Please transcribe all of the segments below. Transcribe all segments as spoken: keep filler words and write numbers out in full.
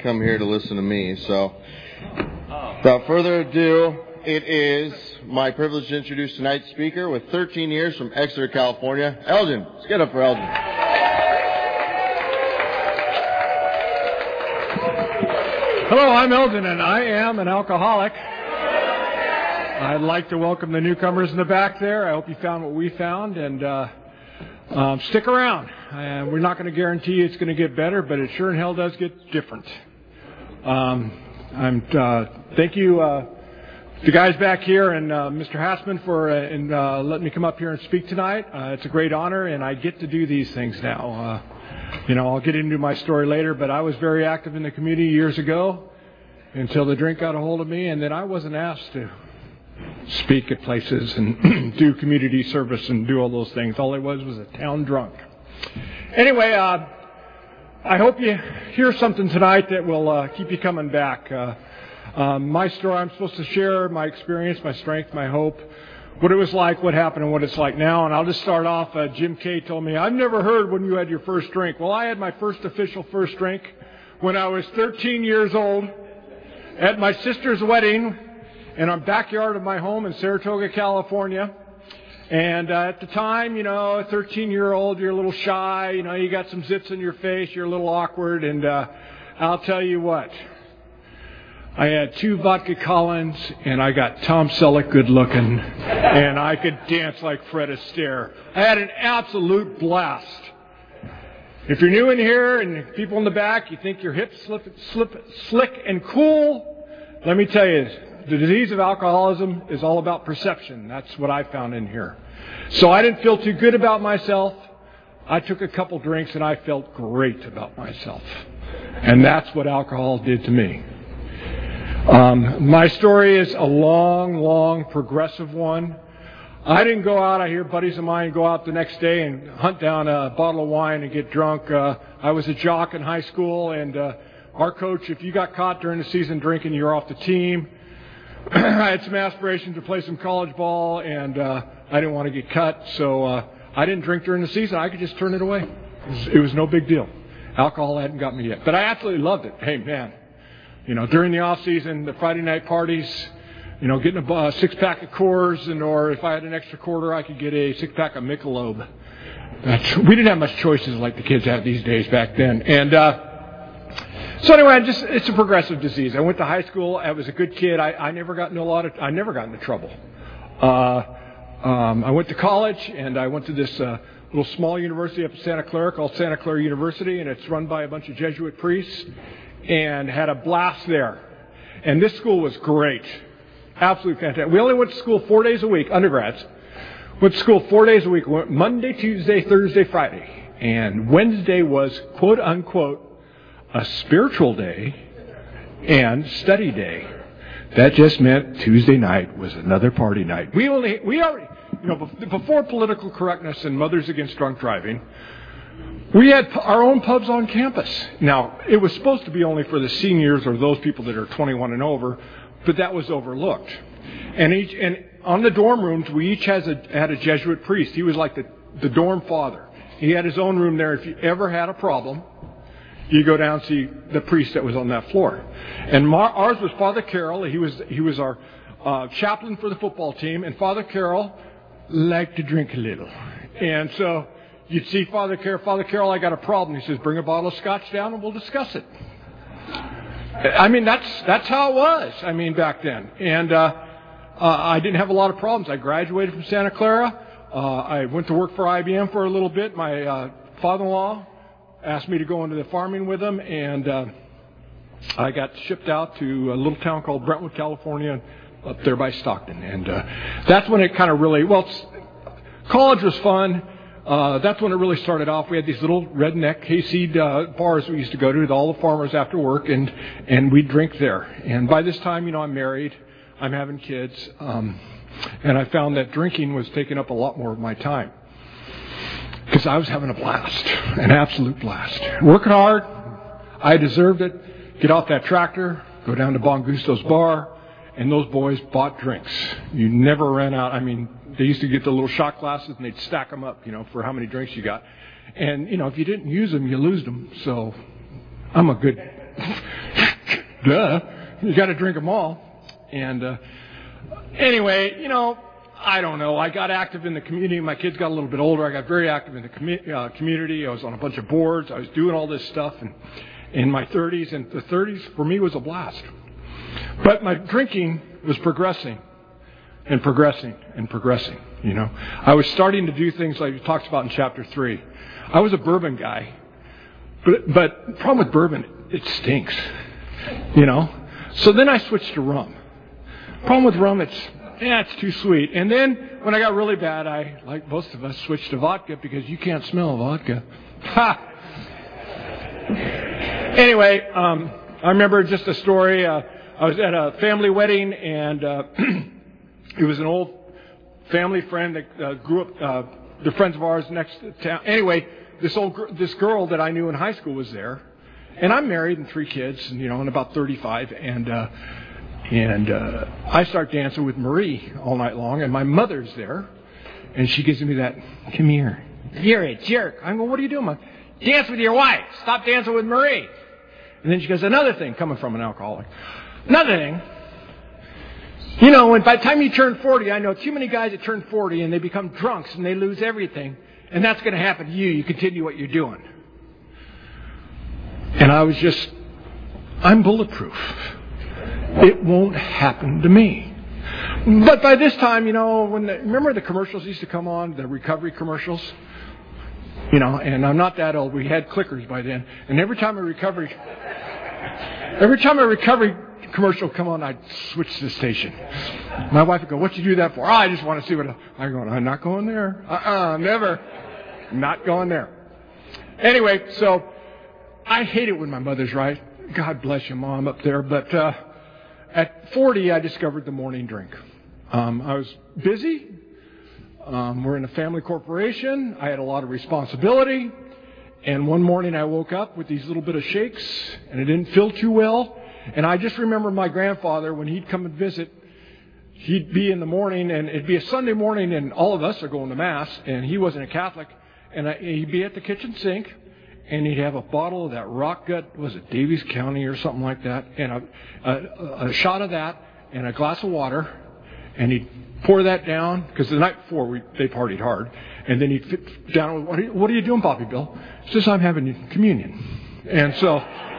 come here to listen to me. So, without further ado, it is my privilege to introduce tonight's speaker with thirteen years from Exeter, California, Elgin. Let's get up for Elgin. Hello, I'm Elgin, and I am an alcoholic. I'd like to welcome the newcomers in the back there. I hope you found what we found, and uh, um, stick around. Uh, we're not going to guarantee you it's going to get better, but it sure in hell does get different. Um, I'm uh, thank you, uh, the guys back here, and uh, Mister Hassman for uh, and uh, letting me come up here and speak tonight. Uh, it's a great honor, and I get to do these things now. Uh, you know, I'll get into my story later, but I was very active in the community years ago until the drink got a hold of me, and then I wasn't asked to speak at places and do community service and do all those things. All I was was a town drunk. Anyway, uh, I hope you hear something tonight that will uh, keep you coming back. Uh, um, my story, I'm supposed to share my experience, my strength, my hope, what it was like, what happened, and what it's like now. And I'll just start off. Uh, Jim Kay told me, I've never heard when you had your first drink. Well, I had my first official first drink when I was thirteen years old at my sister's wedding in our backyard of my home in Saratoga, California. And uh, at the time, you know, a thirteen-year-old, you're a little shy. You know, you got some zits in your face. You're a little awkward. And uh, I'll tell you what. I had two vodka Collins, and I got Tom Selleck good-looking, and I could dance like Fred Astaire. I had an absolute blast. If you're new in here and people in the back, you think you're hip, slip, slip, slick, and cool, let me tell you, the disease of alcoholism is all about perception. That's what I found in here. So I didn't feel too good about myself. I took a couple drinks and I felt great about myself. And that's what alcohol did to me. Um, my story is a long, long, progressive one. I didn't go out. I hear buddies of mine go out the next day and hunt down a bottle of wine and get drunk. Uh, I was a jock in high school, and uh, our coach, if you got caught during the season drinking, you're off the team. I had some aspirations to play some college ball, and uh, I didn't want to get cut, so uh, I didn't drink during the season. I could just turn it away. It was, it was no big deal. Alcohol hadn't got me yet, but I absolutely loved it. Hey, man, you know, during the off season, the Friday night parties, you know, getting a uh, six-pack of Coors, and or if I had an extra quarter, I could get a six-pack of Michelob. That's, we didn't have much choices like the kids have these days back then, and uh, So anyway, I just it's a progressive disease. I went to high school. I was a good kid. I, I never got into a lot of. I never got into trouble. Uh, um, I went to college, and I went to this uh, little small university up in Santa Clara called Santa Clara University, and it's run by a bunch of Jesuit priests, and had a blast there. And this school was great, absolutely fantastic. We only went to school four days a week, undergrads. Went to school four days a week, Monday, Tuesday, Thursday, Friday, and Wednesday was quote unquote a spiritual day and study day. That just meant Tuesday night was another party night. We only, we already, you know, before political correctness and Mothers Against Drunk Driving, we had our own pubs on campus. Now, it was supposed to be only for the seniors or those people that are twenty-one and over, but that was overlooked. And each, and on the dorm rooms, we each has a, had a Jesuit priest. He was like the, the dorm father. He had his own room there. If you ever had a problem, you go down and see the priest that was on that floor. And Mar- ours was Father Carroll. He was he was our uh, chaplain for the football team. And Father Carroll liked to drink a little. And so you'd see Father Carroll. Father Carroll, I got a problem. He says, bring a bottle of scotch down and we'll discuss it. I mean, that's that's how it was, I mean, back then. And uh, uh, I didn't have a lot of problems. I graduated from Santa Clara. Uh, I went to work for I B M for a little bit. My uh, father-in-law asked me to go into the farming with him, and uh, I got shipped out to a little town called Brentwood, California, up there by Stockton. And uh, that's when it kind of really, well, college was fun. Uh, that's when it really started off. We had these little redneck hayseed uh, bars we used to go to with all the farmers after work, and, and we'd drink there. And by this time, you know, I'm married. I'm having kids. Um, and I found that drinking was taking up a lot more of my time, because I was having a blast, an absolute blast. Working hard, I deserved it. Get off that tractor, go down to Bon Gusto's bar, and those boys bought drinks. You never ran out. I mean, they used to get the little shot glasses, and they'd stack them up, you know, for how many drinks you got. And, you know, if you didn't use them, you lose them. So I'm a good... duh, you got to drink them all. And uh, anyway, you know, I don't know. I got active in the community. My kids got a little bit older. I got very active in the commu- uh, community. I was on a bunch of boards. I was doing all this stuff and in my thirties. And the thirties, for me, was a blast. But my drinking was progressing and progressing and progressing, you know. I was starting to do things like it talks about in chapter three. I was a bourbon guy. But, but the problem with bourbon, it stinks, you know. So then I switched to rum. Problem with rum, it's, yeah, it's too sweet. And then when I got really bad, I, like most of us, switched to vodka because you can't smell vodka. Ha! Anyway, um, I remember just a story. Uh, I was at a family wedding, and uh, it was an old family friend that uh, grew up, uh, they're friends of ours next to town. Anyway, this old gr- this girl that I knew in high school was there. And I'm married and three kids, and, you know, and about thirty-five. And uh, and uh, I start dancing with Marie all night long, and my mother's there. And she gives me that, come here. You're a jerk. I go, what are you doing, Mom? Dance with your wife. Stop dancing with Marie. And then she goes, another thing, coming from an alcoholic. Another thing, you know, when by the time you turn forty, I know too many guys that turn forty and they become drunks and they lose everything. And that's going to happen to you. You continue what you're doing. And I was just, I'm bulletproof. It won't happen to me. But by this time, you know, when the, remember the commercials used to come on, the recovery commercials? You know, and I'm not that old. We had clickers by then. And every time a recovery, every time a recovery commercial come on, I'd switch the station. My wife would go, what'd you do that for? Oh, I just want to see what, I go, I'm not going there. Uh-uh, never. Not going there. Anyway, so I hate it when my mother's right. God bless you, Mom, up there. But uh, at forty, I discovered the morning drink. Um, I was busy. Um, we're in a family corporation. I had a lot of responsibility. And one morning I woke up with these little bit of shakes, and it didn't feel too well. And I just remember my grandfather, when he'd come and visit, he'd be in the morning, and it'd be a Sunday morning, and all of us are going to Mass, and he wasn't a Catholic. And I, he'd be at the kitchen sink, and he'd have a bottle of that rock gut, was it Davies County or something like that, and a, a, a shot of that, and a glass of water, and he'd pour that down, because the night before we, they partied hard, and then he'd fit down, what are you, what are you doing, Poppy Bill? He says, I'm having communion. And so,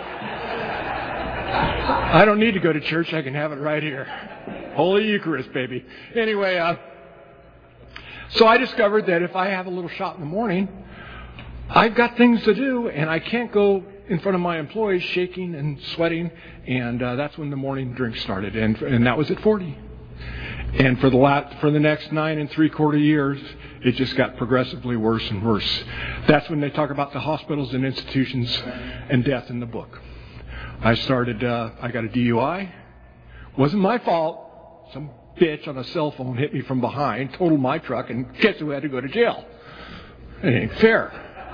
I don't need to go to church, I can have it right here. Holy Eucharist, baby. Anyway, uh, so I discovered that if I have a little shot in the morning, I've got things to do, and I can't go in front of my employees shaking and sweating, and uh, that's when the morning drink started, and and that was at forty. And for the last, for the next nine and three quarter years, it just got progressively worse and worse. That's when they talk about the hospitals and institutions and death in the book. I started, uh, I got a D U I. Wasn't my fault. Some bitch on a cell phone hit me from behind, totaled my truck, and guess who had to go to jail? It ain't fair.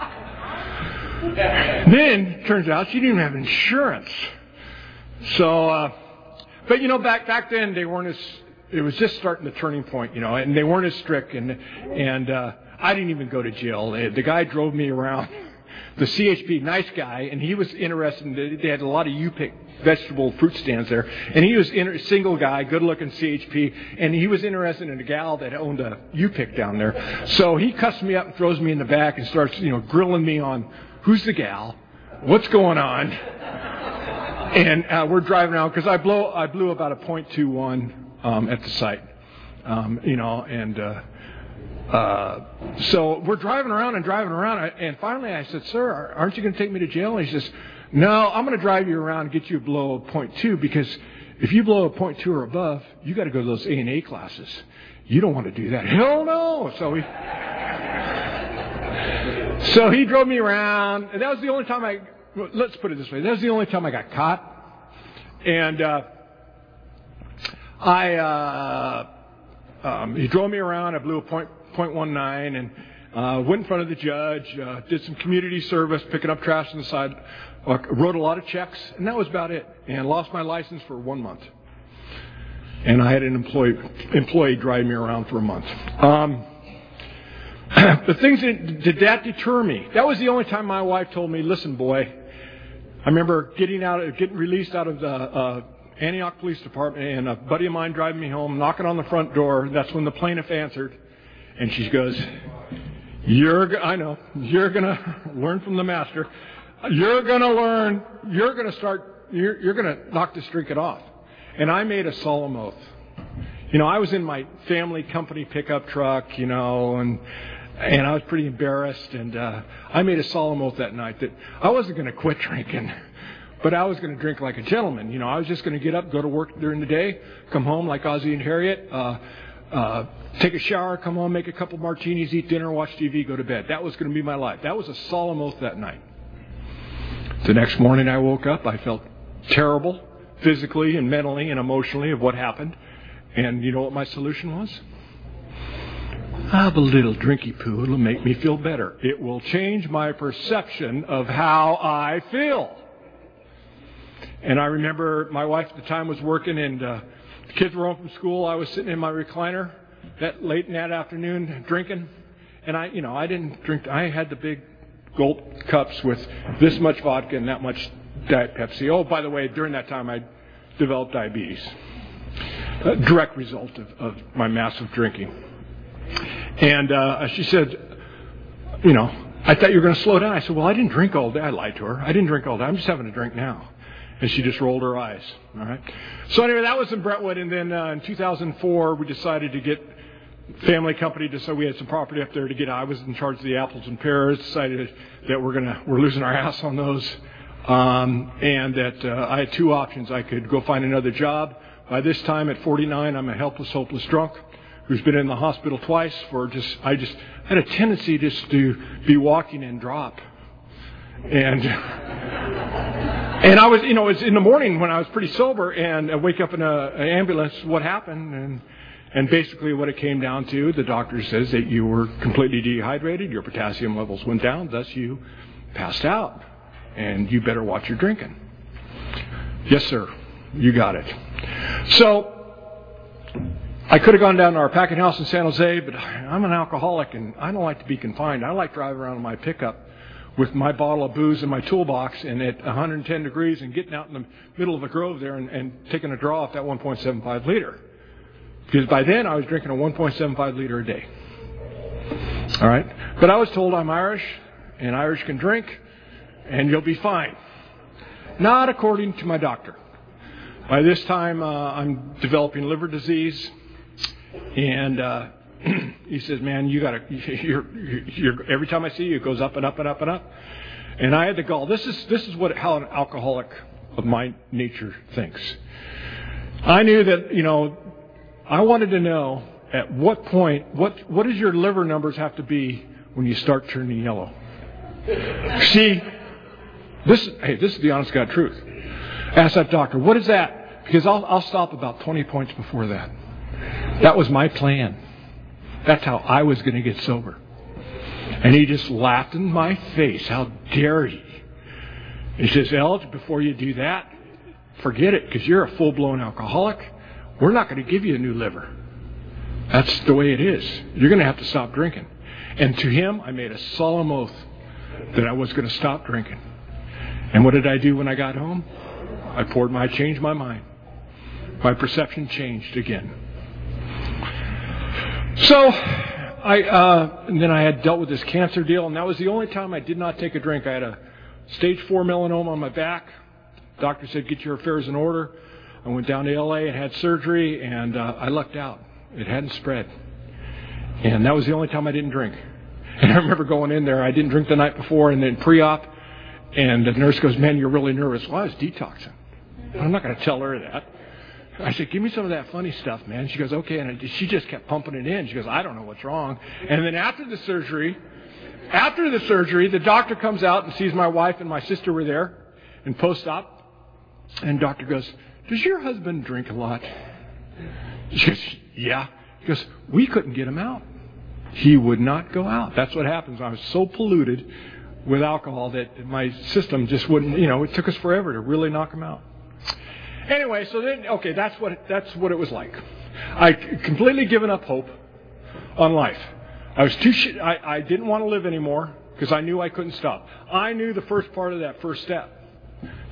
Then, turns out she didn't have insurance. So, uh, but you know, back back then they weren't as, it was just starting the turning point, you know, and they weren't as strict, and and uh, I didn't even go to jail. They, the guy drove me around, the C H P, nice guy, and he was interested in, they had a lot of U-Pick vegetable fruit stands there, and he was a single guy, good-looking C H P, and he was interested in a gal that owned a U-Pick down there. So he cuts me up and throws me in the back and starts, you know, grilling me on who's the gal, what's going on, and uh, we're driving around because I blow, I blew about a point two one um, at the site, um, you know, and uh, uh, so we're driving around and driving around, and finally I said, "Sir, aren't you going to take me to jail?" And he says, "No, I'm going to drive you around and get you below a point two, because if you blow a point two or above, you got to go to those A and A classes. You don't want to do that." Hell no! So we, so he drove me around, and that was the only time I. Let's put it this way: that was the only time I got caught, and uh, I. Uh, um, he drove me around. I blew a point point one nine, and uh, went in front of the judge. Uh, did some community service, picking up trash on the side. Uh, wrote a lot of checks, and that was about it. And lost my license for one month. And I had an employee employee drive me around for a month. Um, the things that did that deter me? That was the only time my wife told me, "Listen, boy, I remember getting out, getting released out of the uh, Antioch Police Department, and a buddy of mine driving me home, knocking on the front door. That's when the plaintiff answered, and she goes, "You're, I know, you're gonna learn from the master. You're gonna learn. You're gonna start. You're, you're gonna knock this drinking off." And I made a solemn oath. You know, I was in my family company pickup truck, you know, and and I was pretty embarrassed. And uh, I made a solemn oath that night that I wasn't going to quit drinking, but I was going to drink like a gentleman. You know, I was just going to get up, go to work during the day, come home like Ozzie and Harriet, uh, uh, take a shower, come home, make a couple martinis, eat dinner, watch T V, go to bed. That was going to be my life. That was a solemn oath that night. The next morning I woke up, I felt terrible, physically and mentally and emotionally, of what happened. And you know what my solution was? Have a little drinky poo. It'll make me feel better. It will change my perception of how I feel. And I remember my wife at the time was working, and uh, the kids were home from school. I was sitting in my recliner that late in that afternoon drinking. And I, you know, I didn't drink. I had the big gold cups with this much vodka and that much Diet Pepsi. Oh, by the way, during that time I developed diabetes. A direct result of, of my massive drinking. And uh, she said, you know, "I thought you were going to slow down." I said, "Well, I didn't drink all day." I lied to her. I didn't drink all day. I'm just having a drink now. And she just rolled her eyes. All right. So anyway, that was in Brentwood. And then uh, in two thousand four, we decided to get family company to, so we had some property up there to get. I was in charge of the apples and pears. Decided that we're gonna we're losing our ass on those, um, and that uh, I had two options. I could go find another job. By this time, at forty-nine, I'm a helpless, hopeless drunk who's been in the hospital twice for just, I just had a tendency just to be walking and drop. And, and I was, you know, it was in the morning when I was pretty sober, and I wake up in a, an ambulance, what happened? And, and basically what it came down to, the doctor says that you were completely dehydrated, your potassium levels went down, thus you passed out, and you better watch your drinking. Yes, sir. You got it. So, I could have gone down to our packing house in San Jose, but I'm an alcoholic and I don't like to be confined. I like driving around in my pickup with my bottle of booze in my toolbox and at one hundred ten degrees and getting out in the middle of a grove there and, and taking a draw off that one point seven five liter. Because by then I was drinking a one point seven five liter a day. All right? But I was told I'm Irish and Irish can drink and you'll be fine. Not according to my doctor. By this time, uh, I'm developing liver disease, and uh, he says, "Man, you gotta. You're, you're, every time I see you, it goes up and up and up and up." And I had the gall. This is this is what how an alcoholic of my nature thinks. I knew that, you know, I wanted to know at what point, what what does your liver numbers have to be when you start turning yellow? See, this hey, this is the honest God truth. Ask that doctor, "What is that?" Because I'll, I'll stop about twenty points before that. That was my plan. That's how I was going to get sober. And he just laughed in my face. How dare he? He says, "Elge, before you do that, forget it, because you're a full-blown alcoholic. We're not going to give you a new liver. That's the way it is. You're going to have to stop drinking." And to him, I made a solemn oath that I was going to stop drinking. And what did I do when I got home? I poured my, I changed my mind. My perception changed again. So, I, uh, and then I had dealt with this cancer deal, and that was the only time I did not take a drink. I had a stage four melanoma on my back. The doctor said, "Get your affairs in order." I went down to L A and had surgery, and uh, I lucked out. It hadn't spread. And that was the only time I didn't drink. And I remember going in there, I didn't drink the night before, and then pre-op, and the nurse goes, "Man, you're really nervous." Well, I was detoxing. I'm not going to tell her that. I said, "Give me some of that funny stuff, man." She goes, "Okay." And she just kept pumping it in. She goes, "I don't know what's wrong." And then after the surgery, after the surgery, the doctor comes out and sees my wife and my sister were there in post-op. And the doctor goes, "Does your husband drink a lot?" She goes, "Yeah." He goes, "We couldn't get him out. He would not go out." That's what happens. I was so polluted with alcohol that my system just wouldn't, you know, it took us forever to really knock him out. Anyway, so then, okay, that's what that's what it was like. I completely given up hope on life. I was too. Sh- I, I didn't want to live anymore because I knew I couldn't stop. I knew the first part of that first step.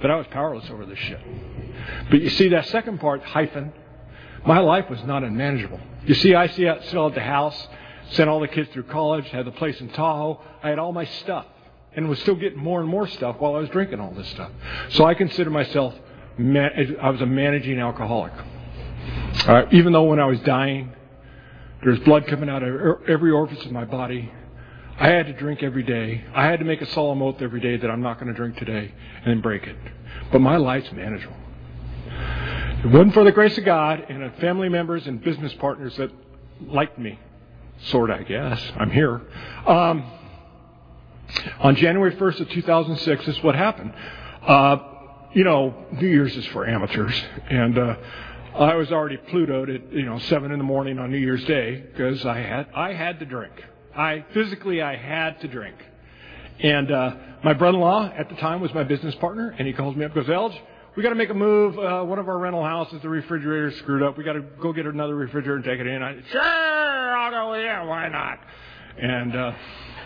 that I was powerless over this shit. But you see, that second part, hyphen, my life was not unmanageable. You see, I still had the house, sent all the kids through college, had the place in Tahoe. I had all my stuff and was still getting more and more stuff while I was drinking all this stuff. So I consider myself, I was a managing alcoholic. All right, even though when I was dying, there's blood coming out of every orifice of my body, I had to drink every day. I had to make a solemn oath every day that I'm not going to drink today and then break it. But my life's manageable. If it wasn't for the grace of God and family members and business partners that liked me, sort of, I guess, I'm here. Um, on January first of two thousand six, this is what happened. Uh, you know, New Year's is for amateurs, and uh, I was already Plutoed at you know seven in the morning on New Year's Day because I had I had to drink. I physically I had to drink, and uh, my brother-in-law at the time was my business partner, and he calls me up, goes, "Elge, we got to make a move. Uh, one of our rental houses, the refrigerator's screwed up. We got to go get another refrigerator and take it in." I said, "Sure, I'll go with you. Why not?" And uh,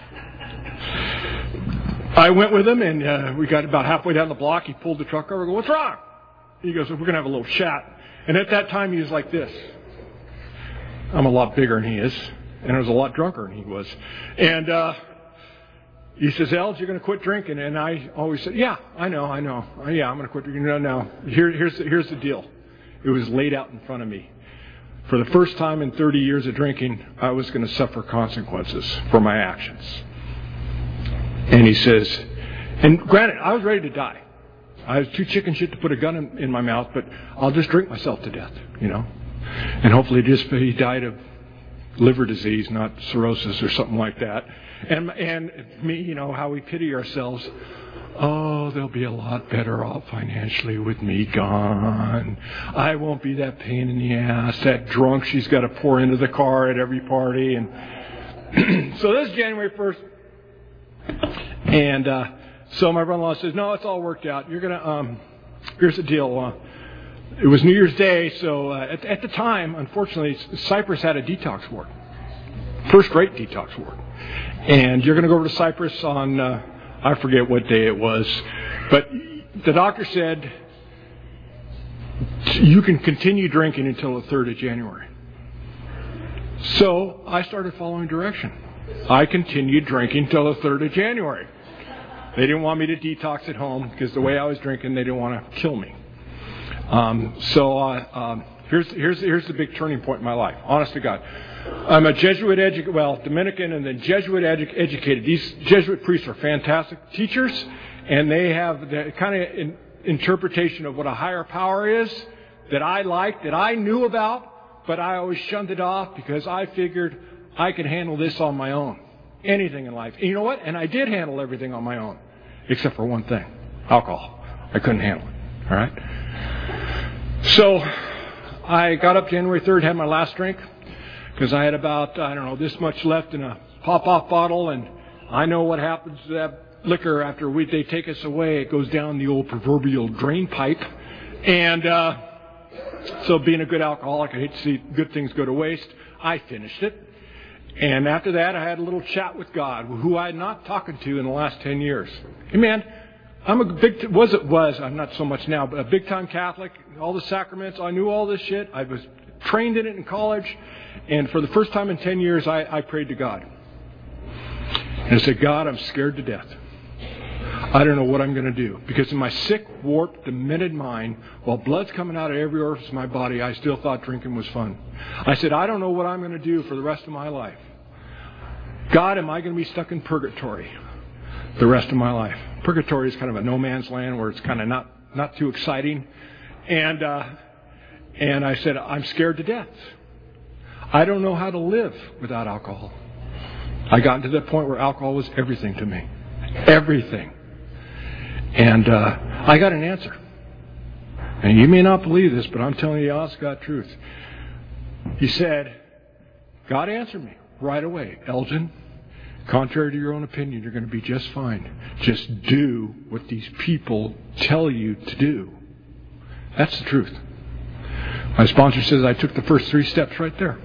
I went with him, and uh, we got about halfway down the block. He pulled the truck over. I go, "What's wrong?" He goes, "We're going to have a little chat." And at that time, he was like this. I'm a lot bigger than he is, and I was a lot drunker than he was. And uh, he says, "Elge, you're going to quit drinking." And I always said, "Yeah, I know, I know. Oh, yeah, I'm going to quit drinking." No, no. Here, here's, the, here's the deal. It was laid out in front of me. For the first time in thirty years of drinking, I was going to suffer consequences for my actions. And he says, and granted, I was ready to die. I was too chicken shit to put a gun in, in my mouth, but I'll just drink myself to death, you know. And hopefully just he died of liver disease, not cirrhosis or something like that. And and me, you know, how we pity ourselves. Oh, they'll be a lot better off financially with me gone. I won't be that pain in the ass, that drunk she's got to pour into the car at every party. And so this is January first. And uh, so my brother-in-law says, "No, it's all worked out. You're going to, um, here's the deal. Uh, it was New Year's Day, so uh, at, at the time, unfortunately, Cyprus had a detox ward. First-rate detox ward. And you're going to go over to Cyprus on, uh, I forget what day it was, but the doctor said, you can continue drinking until the third of January. So I started following direction. I continued drinking till the third of January. They didn't want me to detox at home because the way I was drinking, they didn't want to kill me. Um, so uh, um, here's here's here's the big turning point in my life. Honest to God, I'm a Jesuit edu- well Dominican and then Jesuit edu- educated. These Jesuit priests are fantastic teachers, and they have the kind of in, interpretation of what a higher power is that I liked, that I knew about, but I always shunned it off because I figured I could handle this on my own. Anything in life. And you know what? And I did handle everything on my own. Except for one thing. Alcohol. I couldn't handle it. All right? So I got up January third, had my last drink. Because I had about, I don't know, this much left in a pop-off bottle. And I know what happens to that liquor after we, they take us away. It goes down the old proverbial drain pipe. And uh, so being a good alcoholic, I hate to see good things go to waste. I finished it. And after that, I had a little chat with God, who I had not talked to in the last ten years. Hey, man, I'm a big, t- was it was, I'm not so much now, but a big-time Catholic, all the sacraments, I knew all this shit. I was trained in it in college. And for the first time in ten years, I, I prayed to God. And I said, "God, I'm scared to death. I don't know what I'm going to do." Because in my sick, warped, demented mind, while blood's coming out of every orifice of my body, I still thought drinking was fun. I said, "I don't know what I'm going to do for the rest of my life. God, am I going to be stuck in purgatory the rest of my life?" Purgatory is kind of a no man's land where it's kind of not, not too exciting. And, uh, and I said, "I'm scared to death. I don't know how to live without alcohol." I got to that point where alcohol was everything to me. Everything. And uh, I got an answer. And you may not believe this, but I'm telling you, honest God truth. He said, God answered me right away. "Elgin, contrary to your own opinion, you're going to be just fine. Just do what these people tell you to do." That's the truth. My sponsor says I took the first three steps right there.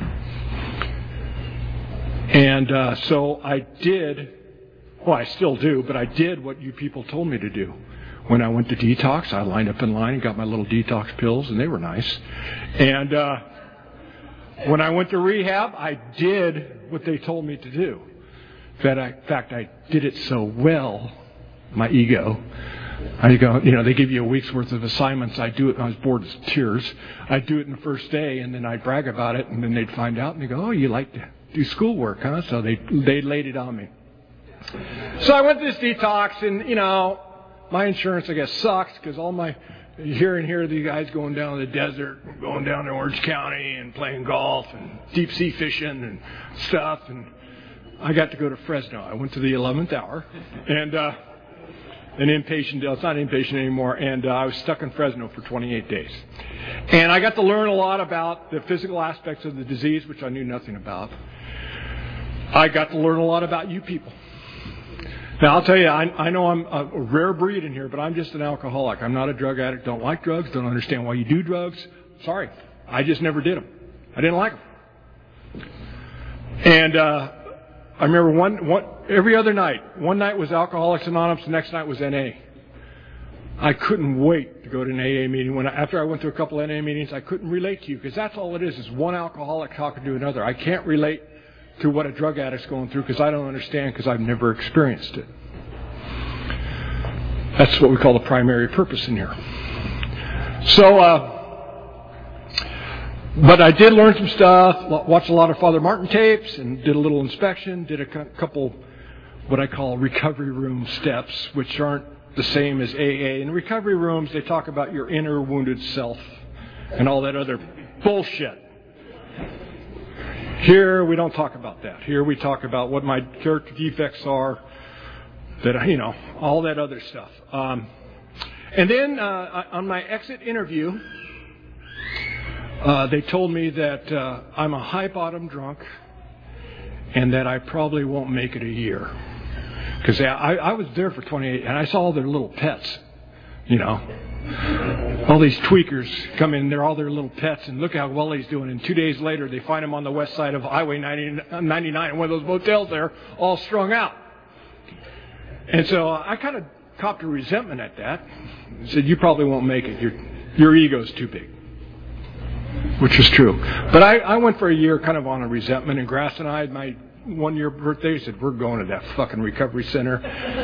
And uh, so I did, well, I still do, but I did what you people told me to do, When I went to detox, I lined up in line and got my little detox pills, and they were nice. And uh, when I went to rehab, I did what they told me to do. That I, in fact, I did it so well, my ego. I go, you know, they give you a week's worth of assignments. I do it. I was bored as tears. I'd do it in the first day, and then I'd brag about it, and then they'd find out, and they go, oh, you like to do schoolwork, huh? So they they laid it on me. So I went to this detox, and, you know, my insurance, I guess, sucks because all my, here and here, these guys going down to the desert, going down to Orange County and playing golf and deep sea fishing and stuff. And I got to go to Fresno. I went to the eleventh hour and, uh, an inpatient deal. It's not inpatient anymore. And uh, I was stuck in Fresno for twenty-eight days. And I got to learn a lot about the physical aspects of the disease, which I knew nothing about. I got to learn a lot about you people. Now, I'll tell you, I, I know I'm a rare breed in here, but I'm just an alcoholic. I'm not a drug addict, don't like drugs, don't understand why you do drugs. Sorry. I just never did them. I didn't like them. And uh, I remember one, one every other night. One night was Alcoholics Anonymous, the next night was N A. I couldn't wait to go to an A A meeting. When I, after I went to a couple N A meetings, I couldn't relate to you because that's all it is, is one alcoholic talking to another. I can't relate to what a drug addict's going through because I don't understand because I've never experienced it. That's what we call the primary purpose in here. So, uh, but I did learn some stuff, watched a lot of Father Martin tapes and did a little inspection, did a couple what I call recovery room steps, which aren't the same as A A. In recovery rooms, they talk about your inner wounded self and all that other bullshit. Here, we don't talk about that. Here, we talk about what my character defects are, that, you know, all that other stuff. Um, and then, uh, on my exit interview, uh, they told me that uh, I'm a high-bottom drunk and that I probably won't make it a year. Because I, I was there for twenty-eight, and I saw all their little pets, you know. All these tweakers come in, they're all their little pets, and look how well he's doing. And two days later, they find him on the west side of Highway ninety-nine in one of those motels there, all strung out. And so uh, I kind of copped a resentment at that. I said, you probably won't make it. Your, your ego's too big. Which is true. But I, I went for a year kind of on a resentment, and Grass and I had my one-year birthday. Said, we're going to that fucking recovery center.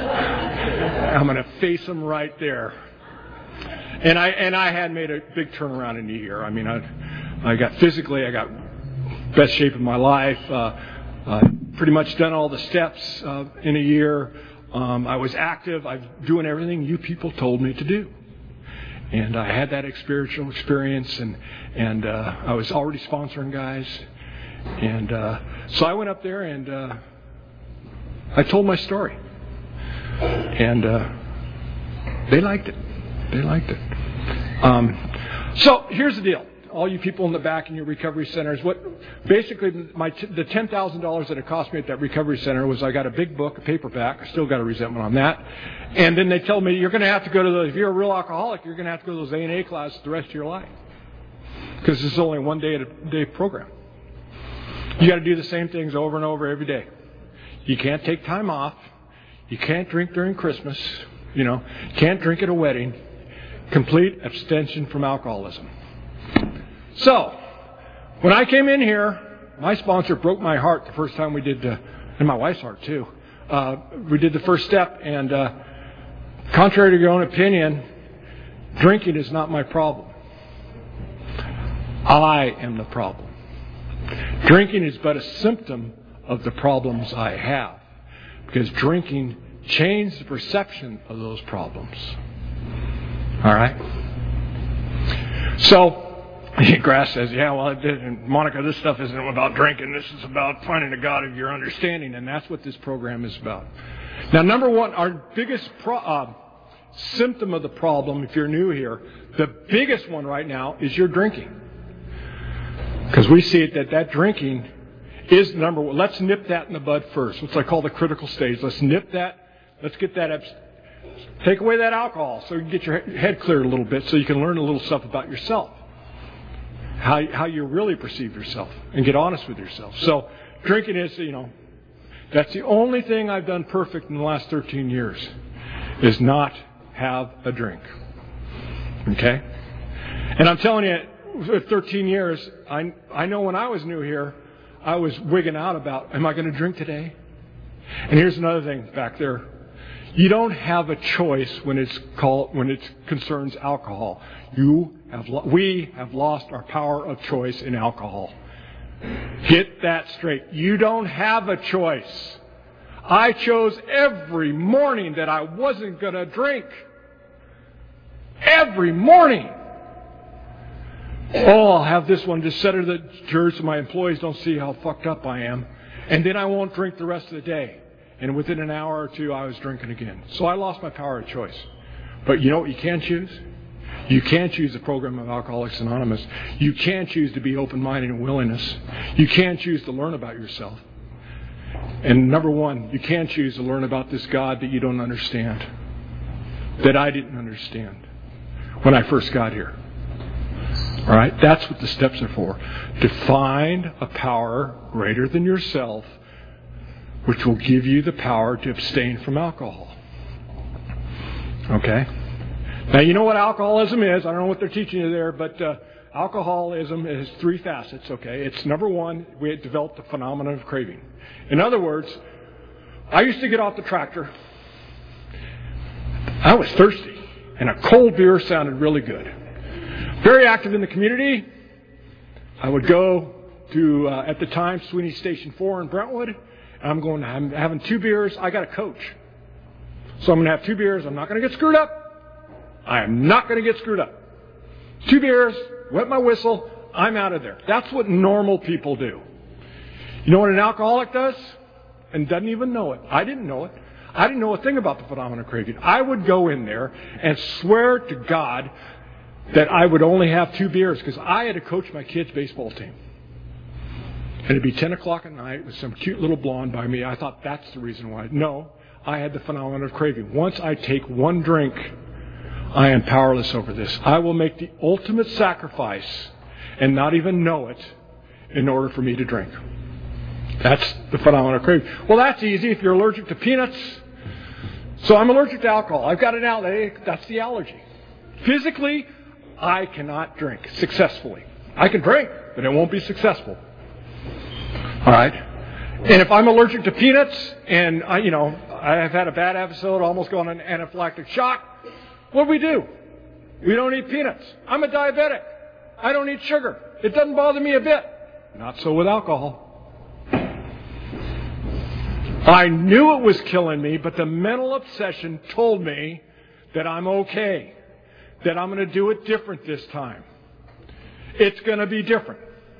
I'm going to face them right there. And I and I had made a big turnaround in a year. I mean, I I got physically, I got best shape of my life. Uh, uh, pretty much done all the steps uh, in a year. Um, I was active. I was doing everything you people told me to do. And I had that spiritual experience, and and uh, I was already sponsoring guys. And uh, so I went up there and uh, I told my story, and uh, they liked it. They liked it. Um, so here's the deal. All you people in the back in your recovery centers, what basically my t- the ten thousand dollars that it cost me at that recovery center was I got a big book, a paperback. I still got a resentment on that. And then they told me, you're going to have to go to the, if you're a real alcoholic, you're going to have to go to those A and A classes the rest of your life. Because this is only one day at a day program. You got to do the same things over and over every day. You can't take time off. You can't drink during Christmas. You know, can't drink at a wedding. Complete abstention from alcoholism. So, when I came in here, my sponsor broke my heart the first time we did, uh, and my wife's heart too. Uh, we did the first step, and uh, contrary to your own opinion, drinking is not my problem. I am the problem. Drinking is but a symptom of the problems I have, because drinking changed the perception of those problems. All right? So, Grass says, yeah, well, it did. And Monica, this stuff isn't about drinking. This is about finding a God of your understanding, and that's what this program is about. Now, number one, our biggest pro- uh, symptom of the problem, if you're new here, the biggest one right now is your drinking. Because we see it that that drinking is number one. Let's nip that in the bud first. What's I call the critical stage. Let's nip that. Let's get that up. Take away that alcohol so you can get your head cleared a little bit so you can learn a little stuff about yourself. How, how you really perceive yourself and get honest with yourself. So drinking is, you know, that's the only thing I've done perfect in the last thirteen years is not have a drink. Okay? And I'm telling you, for thirteen years, I, I know when I was new here, I was wigging out about, am I going to drink today? And here's another thing back there. You don't have a choice when it's called, when it concerns alcohol. You have, we have lost our power of choice in alcohol. Get that straight. You don't have a choice. I chose every morning that I wasn't going to drink. Every morning. Oh, I'll have this one just set at the church so my employees don't see how fucked up I am. And then I won't drink the rest of the day. And within an hour or two, I was drinking again. So I lost my power of choice. But you know what you can choose? You can choose the program of Alcoholics Anonymous. You can choose to be open-minded and willingness. You can choose to learn about yourself. And number one, you can choose to learn about this God that you don't understand. That I didn't understand when I first got here. All right? That's what the steps are for. To find a power greater than yourself, which will give you the power to abstain from alcohol. Okay? Now, you know what alcoholism is. I don't know what they're teaching you there, but uh, alcoholism is three facets, okay? It's number one, we had developed the phenomenon of craving. In other words, I used to get off the tractor. I was thirsty, and a cold beer sounded really good. Very active in the community. I would go to, uh, at the time, Sweeney Station four in Brentwood. I'm going. I'm having two beers. I got a coach, so I'm going to have two beers. I'm not going to get screwed up. I am not going to get screwed up. Two beers, wet my whistle. I'm out of there. That's what normal people do. You know what an alcoholic does, and doesn't even know it. I didn't know it. I didn't know a thing about the phenomenon of craving. I would go in there and swear to God that I would only have two beers because I had to coach my kids' baseball team. And it'd be ten o'clock at night with some cute little blonde by me. I thought that's the reason why. No, I had the phenomenon of craving. Once I take one drink, I am powerless over this. I will make the ultimate sacrifice and not even know it in order for me to drink. That's the phenomenon of craving. Well, that's easy if you're allergic to peanuts. So I'm allergic to alcohol. I've got an allergy. That's the allergy. Physically, I cannot drink successfully. I can drink, but it won't be successful. All right? And if I'm allergic to peanuts, and I, you know, I've had a bad episode, almost gone on anaphylactic shock, what do we do? We don't eat peanuts. I'm a diabetic. I don't eat sugar. It doesn't bother me a bit. Not so with alcohol. I knew it was killing me, but the mental obsession told me that I'm okay, that I'm going to do it different this time. It's going to be different.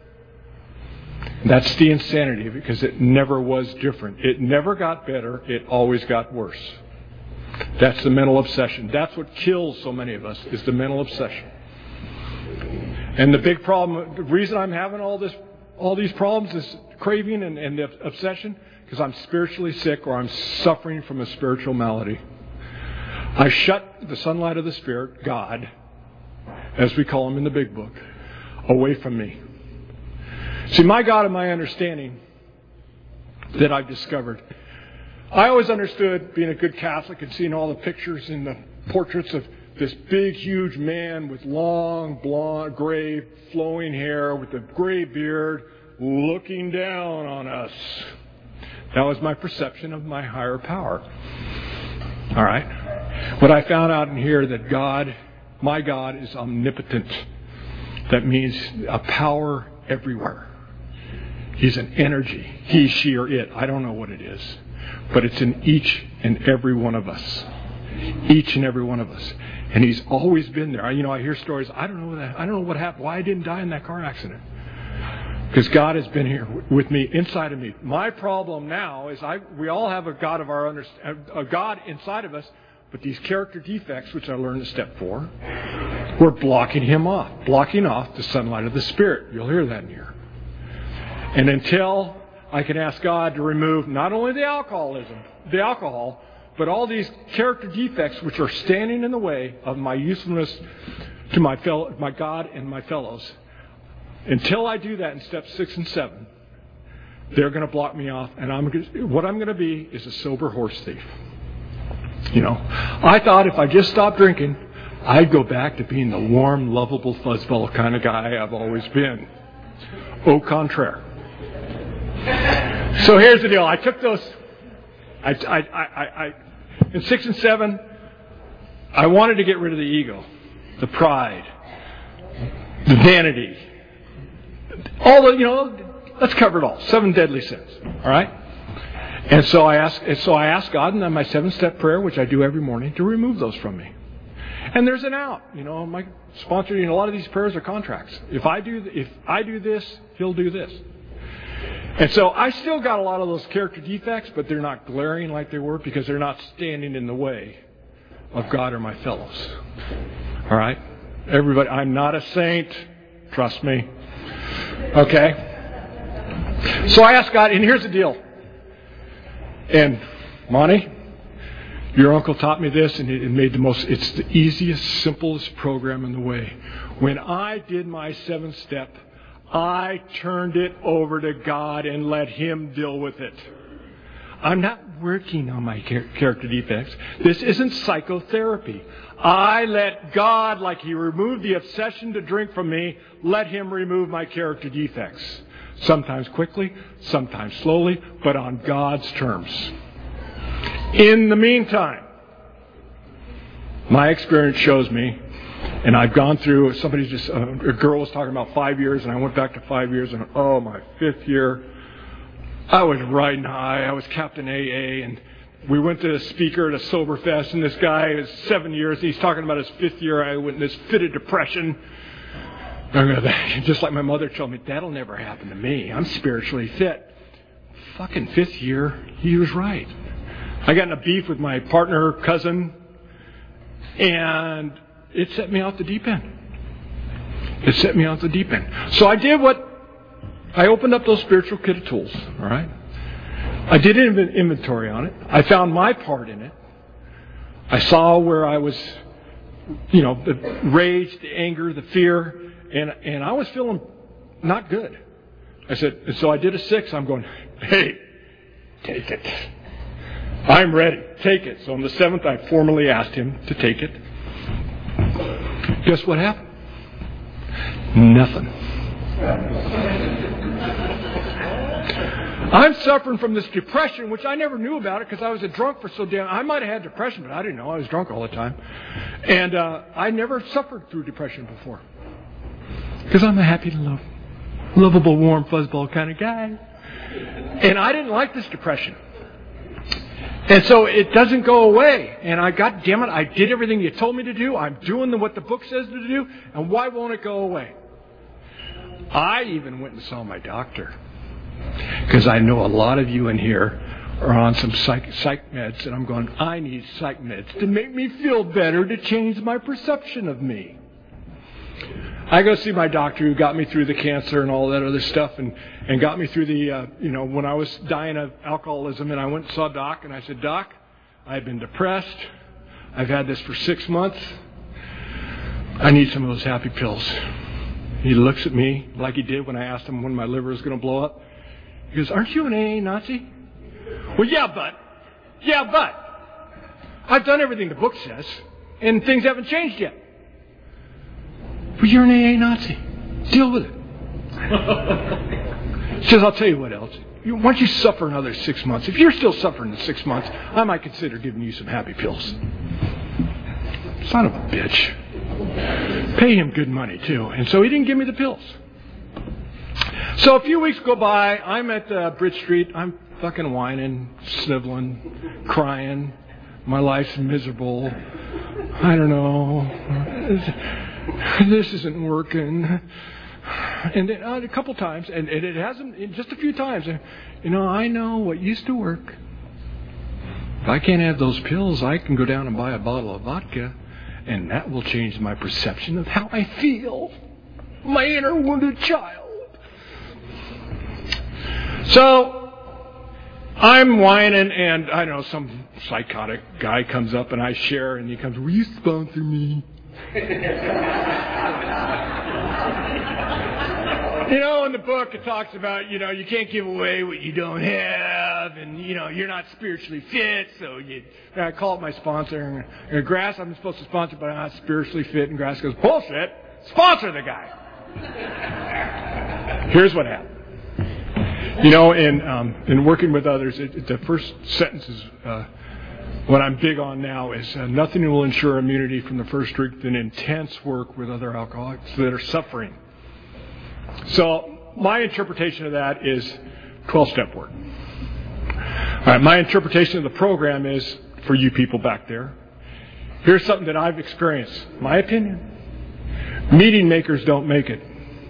That's the insanity, because it never was different. It never got better. It always got worse. That's the mental obsession. That's what kills so many of us, is the mental obsession. And the big problem, the reason I'm having all this, all these problems, this craving and, and the obsession, because I'm spiritually sick or I'm suffering from a spiritual malady. I shut the sunlight of the Spirit, God, as we call him in the big book, away from me. See, my God and my understanding that I've discovered, I always understood, being a good Catholic and seeing all the pictures and the portraits of this big, huge man with long, blonde, gray, flowing hair, with a gray beard, looking down on us. That was my perception of my higher power. All right? But I found out in here that God, my God, is omnipotent. That means a power everywhere. He's an energy. He, she, or it. I don't know what it is. But it's in each and every one of us. Each and every one of us. And He's always been there. You know, I hear stories. I don't know that. I don't know what happened. Why I didn't die in that car accident. Because God has been here with me, inside of me. My problem now is I we all have a God of our under, a God inside of us, but these character defects, which I learned in step four, we're blocking Him off, blocking off the sunlight of the Spirit. You'll hear that in here. And until I can ask God to remove not only the alcoholism, the alcohol, but all these character defects which are standing in the way of my usefulness to my fellow, my God and my fellows. Until I do that in steps six and seven, they're going to block me off, and I'm gonna, what I'm going to be is a sober horse thief. You know, I thought if I just stopped drinking, I'd go back to being the warm, lovable fuzzball kind of guy I've always been. Au contraire. So here's the deal. I took those. I, I, I, I, in six and seven, I wanted to get rid of the ego, the pride, the vanity. All the, you know, let's cover it all. Seven deadly sins. All right? And so I asked, and so I asked God in my seven-step prayer, which I do every morning, to remove those from me. And there's an out. You know, my sponsor, you know, a lot of these prayers are contracts. If I do, if I do this, He'll do this. And so I still got a lot of those character defects, but they're not glaring like they were because they're not standing in the way of God or my fellows. All right? Everybody, I'm not a saint. Trust me. Okay? So I asked God, and here's the deal. And, Monty, your uncle taught me this, and it made the most, it's the easiest, simplest program in the way. When I did my seventh step, I turned it over to God and let Him deal with it. I'm not working on my character defects. This isn't psychotherapy. I let God, like He removed the obsession to drink from me, let Him remove my character defects. Sometimes quickly, sometimes slowly, but on God's terms. In the meantime, my experience shows me, and I've gone through, somebody just, uh, a girl was talking about five years, and I went back to five years, and oh, my fifth year, I was riding high. I was Captain A A, and we went to a speaker at a Sober Fest, and this guy is seven years, and he's talking about his fifth year. I went in this fit of depression. Just like my mother told me, that'll never happen to me. I'm spiritually fit. Fucking fifth year, he was right. I got in a beef with my partner, cousin, and it set me out the deep end. It set me out the deep end. So I did what, I opened up those spiritual kit of tools, all right? I did an inventory on it. I found my part in it. I saw where I was, you know, the rage, the anger, the fear, and and I was feeling not good. I said, and so I did a six. I'm going, hey, take it. I'm ready. Take it. So on the seventh, I formally asked him to take it. Guess what happened? Nothing. I'm suffering from this depression, which I never knew about it because I was a drunk for so damn... I might have had depression, but I didn't know. I was drunk all the time. And uh, I never suffered through depression before. Because I'm a happy, love, lovable, warm, fuzzball kind of guy. And I didn't like this depression. And so it doesn't go away. And I, God damn it, I did everything you told me to do. I'm doing what the book says to do. And why won't it go away? I even went and saw my doctor. Because I know a lot of you in here are on some psych, psych meds. And I'm going, I need psych meds to make me feel better, to change my perception of me. I go see my doctor who got me through the cancer and all that other stuff, and, and got me through the, uh, you know, when I was dying of alcoholism, and I went and saw Doc, and I said, Doc, I've been depressed. I've had this for six months. I need some of those happy pills. He looks at me like he did when I asked him when my liver was going to blow up. He goes, aren't you an A A Nazi? Well, yeah, but. Yeah, but. I've done everything the book says, and things haven't changed yet. But you're an A A Nazi. Deal with it. He says, I'll tell you what else. You, why don't you suffer another six months? If you're still suffering in six months, I might consider giving you some happy pills. Son of a bitch. Pay him good money, too. And so he didn't give me the pills. So a few weeks go by. I'm at uh, Bridge Street. I'm fucking whining, sniveling, crying. My life's miserable. I don't know. This isn't working. And then, uh, a couple times, and, and it hasn't, just a few times, you know, I know what used to work. If I can't have those pills, I can go down and buy a bottle of vodka, and that will change my perception of how I feel. My inner wounded child. So, I'm whining, and I know some psychotic guy comes up, and I share, and he comes, will you sponsor me? You know, in the book it talks about, you know, you can't give away what you don't have. love, and, you know, you're not spiritually fit, so you... And I call up my sponsor, and Grass, I'm supposed to sponsor, but I'm not spiritually fit. And Grass goes, bullshit, sponsor the guy. Here's what happened. You know, in um, in working with others, it, it, the first sentence is... Uh, What I'm big on now is uh, nothing will ensure immunity from the first drink than intense work with other alcoholics that are suffering. So my interpretation of that is twelve-step work. All right, my interpretation of the program is, for you people back there, here's something that I've experienced. My opinion, meeting makers don't make it.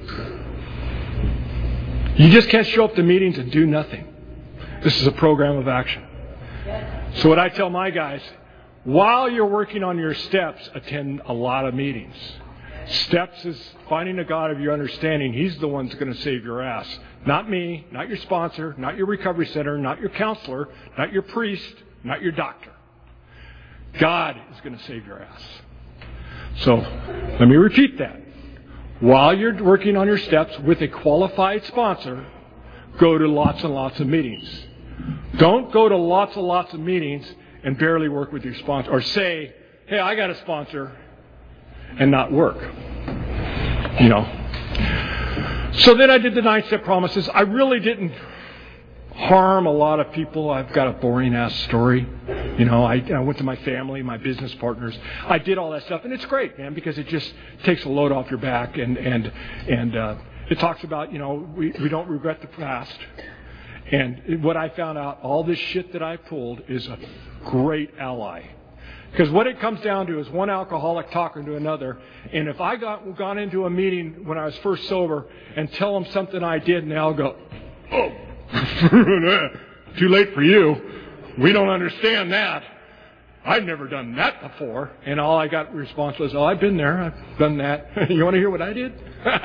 You just can't show up to meetings and do nothing. This is a program of action. So what I tell my guys, while you're working on your steps, attend a lot of meetings. Steps is finding a God of your understanding. He's the one that's going to save your ass. Not me, not your sponsor, not your recovery center, not your counselor, not your priest, not your doctor. God is going to save your ass. So let me repeat that. While you're working on your steps with a qualified sponsor, go to lots and lots of meetings. Don't go to lots and lots of meetings and barely work with your sponsor. Or say, hey, I got a sponsor, and not work. You know. So then I did the nine-step promises. I really didn't harm a lot of people. I've got a boring-ass story. You know, I, I went to my family, my business partners. I did all that stuff, and it's great, man, because it just takes a load off your back. And, and, and uh, it talks about, you know, we, we don't regret the past. And what I found out, all this shit that I pulled is a great ally. Because what it comes down to is one alcoholic talking to another. And if I got gone into a meeting when I was first sober and tell them something I did, and they'll go, oh, too late for you. We don't understand that. I've never done that before. And all I got response was, oh, I've been there. I've done that. You want to hear what I did?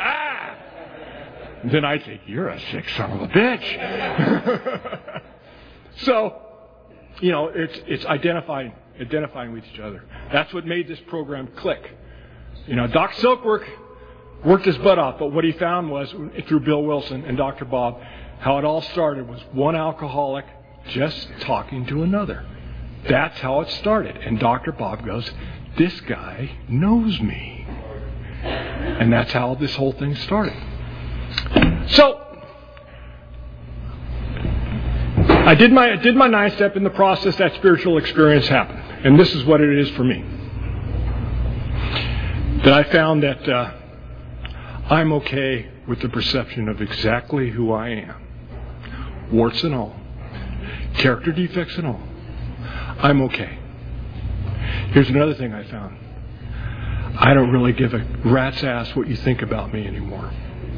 Then I'd say, you're a sick son of a bitch. So, you know, it's it's identifying identifying with each other. That's what made this program click. You know, Doc Silkworth worked his butt off, but what he found was, through Bill Wilson and Doctor Bob, how it all started was one alcoholic just talking to another. That's how it started. And Doctor Bob goes, this guy knows me. And that's how this whole thing started. So, I did my I did my nine step. In the process, that spiritual experience happened, and this is what it is for me. That I found that uh, I'm okay with the perception of exactly who I am, warts and all, character defects and all. I'm okay. Here's another thing I found. I don't really give a rat's ass what you think about me anymore.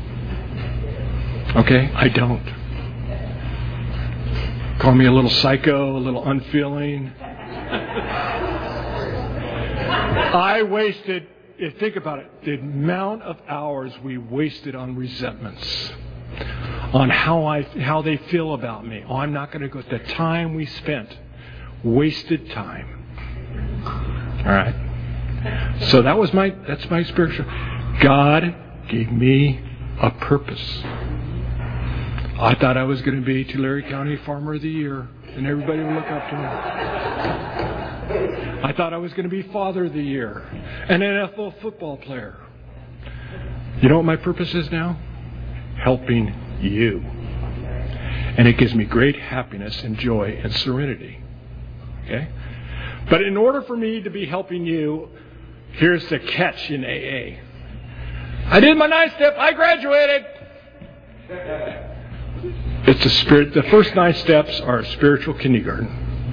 Okay? I don't. Call me a little psycho, a little unfeeling. I wasted, think about it, the amount of hours we wasted on resentments, on how I, how they feel about me. Oh, I'm not going to go. The time we spent, wasted time. All right. So that was my, that's my spiritual. God gave me a purpose. I thought I was going to be Tulare County Farmer of the Year, and everybody would look up to me. I thought I was going to be Father of the Year, an N F L football player. You know what my purpose is now? Helping you. And it gives me great happiness and joy and serenity. Okay? But in order for me to be helping you, here's the catch in A A. I did my nine step. I graduated. It's a spirit. The first nine steps are a spiritual kindergarten.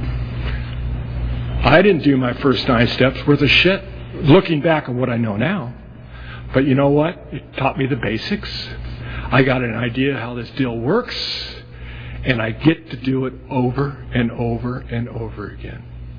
I didn't do my first nine steps worth of shit, looking back on what I know now. But you know what? It taught me the basics. I got an idea how this deal works, and I get to do it over and over and over again.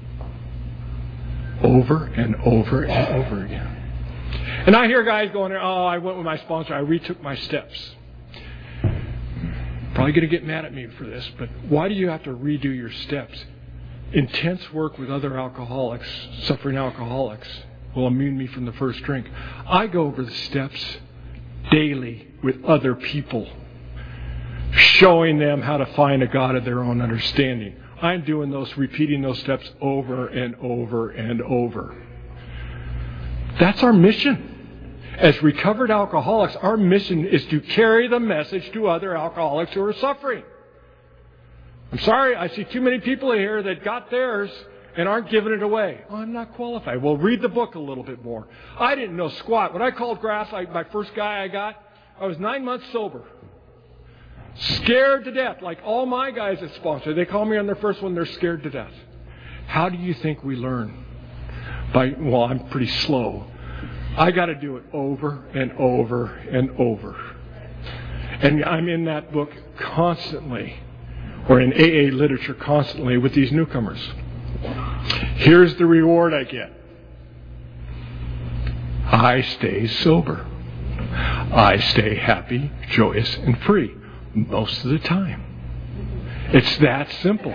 Over and over and over again. And I hear guys going, oh, I went with my sponsor, I retook my steps. Probably going to get mad at me for this, but why do you have to redo your steps? Intense work with other alcoholics, suffering alcoholics, will immune me from the first drink. I go over the steps daily with other people. showing them how to find a God of their own understanding. I'm doing those, repeating those steps over and over and over. That's our mission. As recovered alcoholics, our mission is to carry the message to other alcoholics who are suffering. I'm sorry, I see too many people here that got theirs and aren't giving it away. Oh, I'm not qualified. Well, read the book a little bit more. I didn't know squat. When I called Grass, I, my first guy I got, I was nine months sober. Scared to death, like all my guys that sponsor. They call me on their first one, they're scared to death. How do you think we learn? By, well, I'm pretty slow. I got to do it over and over and over. And I'm in that book constantly, or in A A literature constantly with these newcomers. Here's the reward I get. I stay sober. I stay happy, joyous, and free most of the time. It's that simple.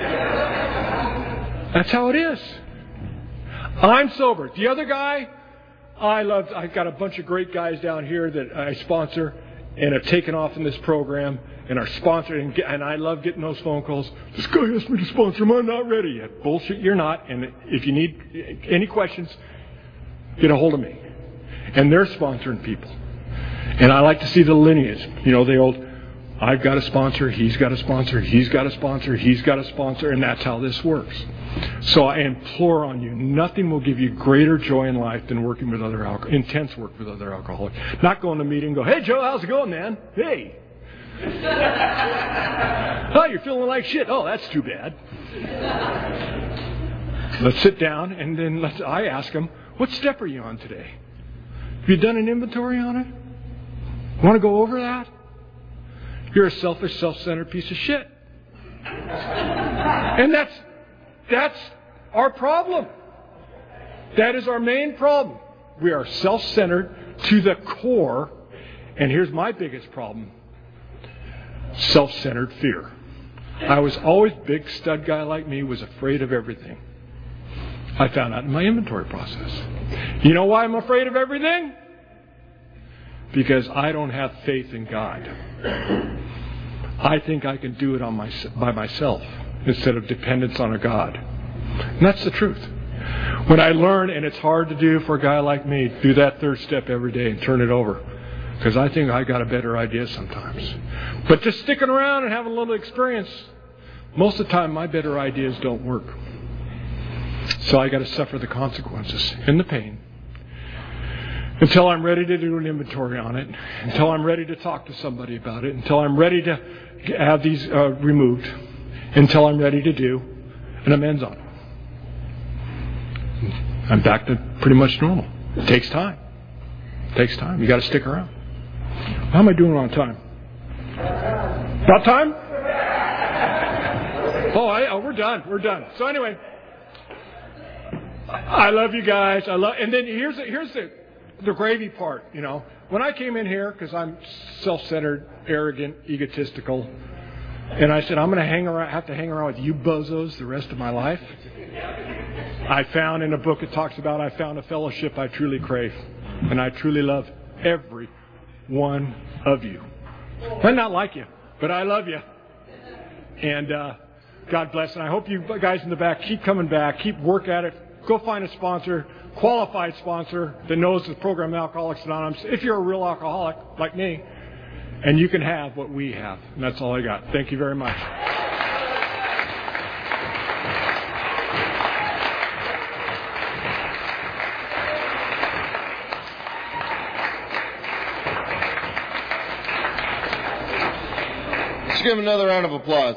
That's how it is. I'm sober. The other guy, I love, I've got a bunch of great guys down here that I sponsor and have taken off in this program and are sponsored, and, and I love getting those phone calls. This guy asked me to sponsor him. I'm not ready yet. Bullshit, you're not. And if you need any questions, get a hold of me. And they're sponsoring people. And I like to see the lineage. You know, the old, I've got a sponsor, he's got a sponsor, he's got a sponsor, he's got a sponsor, and that's how this works. So I implore on you, nothing will give you greater joy in life than working with other alcoholics, intense work with other alcoholics. Not going to a meeting and go, hey, Joe, how's it going, man? Hey. Oh, you're feeling like shit. Oh, that's too bad. Let's sit down, and then let's, I ask them, what step are you on today? Have you done an inventory on it? Want to go over that? You're a selfish, self-centered piece of shit. And that's that's our problem. That is our main problem. We are self-centered to the core. And here's my biggest problem. Self-centered fear. I was always, big stud guy like me, was afraid of everything. I found out in my inventory process. You know why I'm afraid of everything? Because I don't have faith in God. I think I can do it on my, by myself instead of dependence on a God. And that's the truth. When I learn, and it's hard to do for a guy like me, do that third step every day and turn it over. Because I think I got a better idea sometimes. But just sticking around and having a little experience, most of the time my better ideas don't work. So I got to suffer the consequences and the pain until I'm ready to do an inventory on it, until I'm ready to talk to somebody about it, until I'm ready to have these uh, removed, until I'm ready to do an amends on it. I'm back to pretty much normal. It takes time. It takes time. You got to stick around. How am I doing on time? About time? Oh, I, oh, we're done. We're done. So anyway, I love you guys. I love, and then here's the, here's the the gravy part. You know, when I came in here, because I'm self-centered, arrogant, egotistical, and I said I'm going to hang around, have to hang around with you bozos the rest of my life. I found in a book it talks about I found a fellowship I truly crave, and I truly love every one of you. I might not like you, but I love you. And uh, God bless. And I hope you guys in the back keep coming back, keep work at it. Go find a sponsor, qualified sponsor that knows the program Alcoholics Anonymous. If you're a real alcoholic like me, and you can have what we have. And that's all I got. Thank you very much. Let's give him another round of applause.